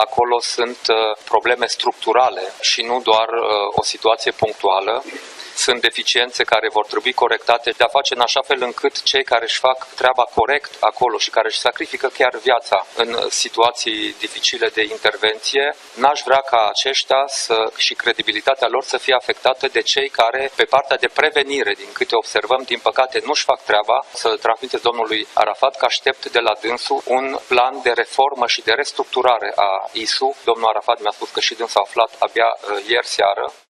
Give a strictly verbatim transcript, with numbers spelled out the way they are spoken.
acolo sunt probleme structurale și nu doar o situație punctuală. Sunt deficiențe care vor trebui corectate, de a face în așa fel încât cei care își fac treaba corect acolo și care își sacrifică chiar viața în situații dificile de intervenție, n-aș vrea ca aceștia să, și credibilitatea lor să fie afectată de cei care, pe partea de prevenire, din câte observăm, din păcate nu-și fac treaba. Să transmiteți domnului Arafat că aștept de la dânsul un plan de reformă și de restructurare a I S U. Domnul Arafat mi-a spus că și dânsul a aflat abia ieri seară.